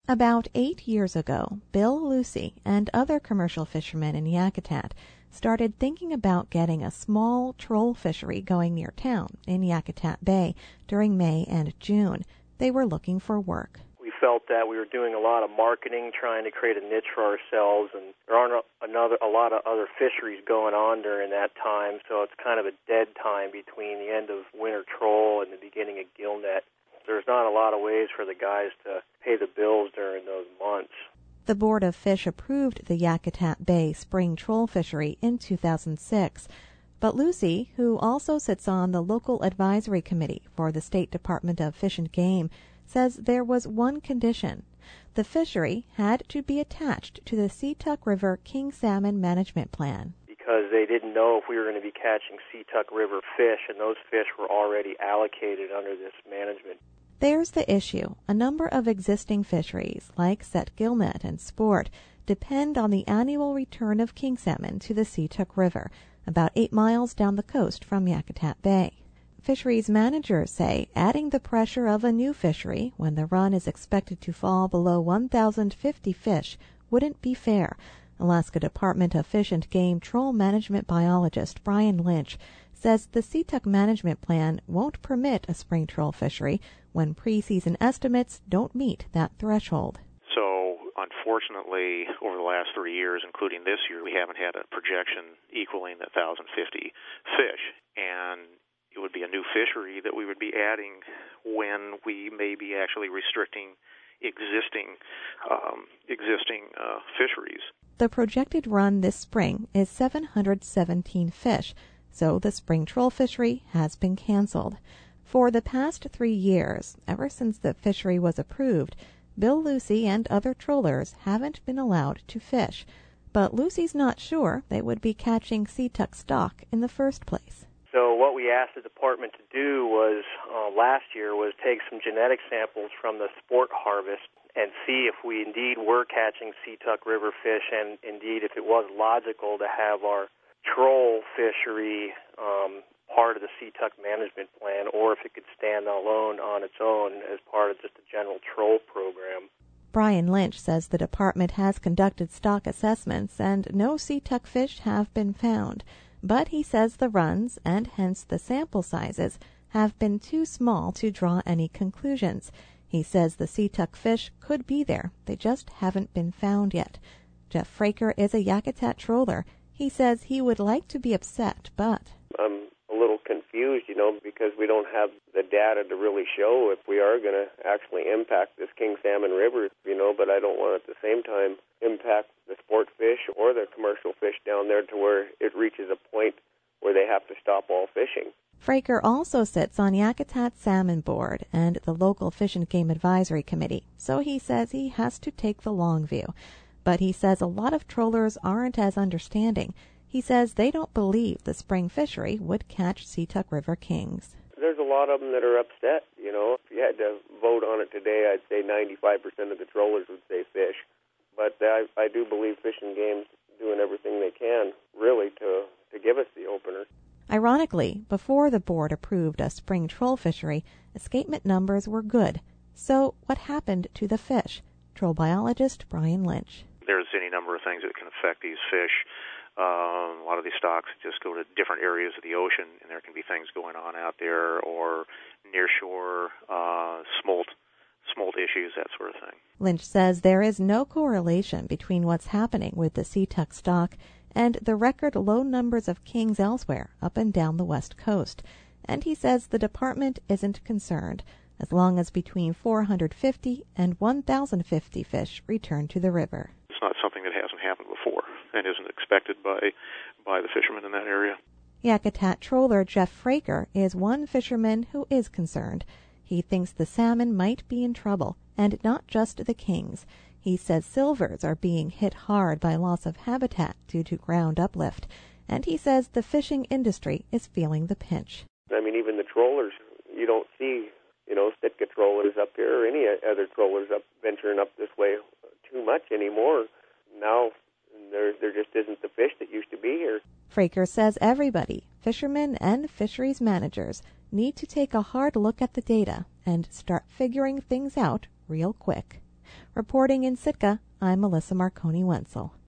About 8 years ago, Bill Lucy and other commercial fishermen in Yakutat started thinking about getting a small troll fishery going near town in Yakutat Bay during May and June. They were looking for work. We felt that we were doing a lot of marketing, trying to create a niche for ourselves, and there aren't a lot of other fisheries going on during that time, so it's kind of a dead time between the end of winter troll and the beginning of gillnet. There's not a lot of ways for the guys to pay the bills during those months. The Board of Fish approved the Yakutat Bay spring troll fishery in 2006. But Lucy, who also sits on the local advisory committee for the State Department of Fish and Game, says there was one condition. The fishery had to be attached to the Seatuck River King Salmon Management Plan. Because they didn't know if we were going to be catching Seatuck River fish, and those fish were already allocated under this management. There's the issue. A number of existing fisheries, like Set Gillnet and Sport, depend on the annual return of king salmon to the Seatuck River, about 8 miles down the coast from Yakutat Bay. Fisheries managers say adding the pressure of a new fishery when the run is expected to fall below 1,050 fish wouldn't be fair. Alaska Department of Fish and Game troll management biologist Brian Lynch says the Seatuck Management Plan won't permit a spring troll fishery when preseason estimates don't meet that threshold. So, unfortunately, over the last 3 years, including this year, we haven't had a projection equaling the 1,050 fish. And it would be a new fishery that we would be adding when we may be actually restricting existing fisheries. The projected run this spring is 717 fish, so the spring troll fishery has been canceled. For the past 3 years, ever since the fishery was approved, Bill Lucy and other trollers haven't been allowed to fish. But Lucy's not sure they would be catching Seatuck stock in the first place. So what we asked the department to do was last year was take some genetic samples from the sport harvest and see if we indeed were catching Seatuck River fish, and indeed if it was logical to have our troll fishery part of the Seatuck Management Plan, or if it could stand alone on its own as part of just a general troll program. Brian Lynch says the department has conducted stock assessments and no Seatuck fish have been found. But he says the runs, and hence the sample sizes, have been too small to draw any conclusions. He says the Seatuck fish could be there. They just haven't been found yet. Jeff Fraker is a Yakutat troller. He says he would like to be upset, but I'm a little confused, because we don't have the data to really show if we are going to actually impact this king salmon river, but I don't want at the same time impact the sport fish or the commercial fish down there to where it reaches a point where they have to stop all fishing. Fraker also sits on Yakutat Salmon Board and the local Fish and Game Advisory Committee, so he says he has to take the long view. But he says a lot of trollers aren't as understanding. He says they don't believe the spring fishery would catch Seatuck River kings. There's a lot of them that are upset, If you had to vote on it today, I'd say 95% of the trollers would say fish. But I do believe Fish and Game's doing everything they can, really, to give us the opener. Ironically, before the board approved a spring troll fishery, escapement numbers were good. So what happened to the fish? Troll biologist Brian Lynch. There's any number of things that can affect these fish. A lot of these stocks just go to different areas of the ocean, and there can be things going on out there, or nearshore, smolt issues, that sort of thing. Lynch says there is no correlation between what's happening with the Seatuck stock and the record low numbers of kings elsewhere up and down the west coast. And he says the department isn't concerned as long as between 450 and 1,050 fish return to the river. It's not something that hasn't happened before and isn't expected by the fishermen in that area. Yakutat troller Jeff Fraker is one fisherman who is concerned. He thinks the salmon might be in trouble, and not just the kings. He says silvers are being hit hard by loss of habitat due to ground uplift, and he says the fishing industry is feeling the pinch. Even the trollers, you don't see, Sitka trollers up here or any other trollers up venturing up this way too much anymore. Now there just isn't the fish that used to be here. Fraker says everybody, fishermen and fisheries managers, need to take a hard look at the data and start figuring things out real quick. Reporting in Sitka, I'm Melissa Marconi Wenzel.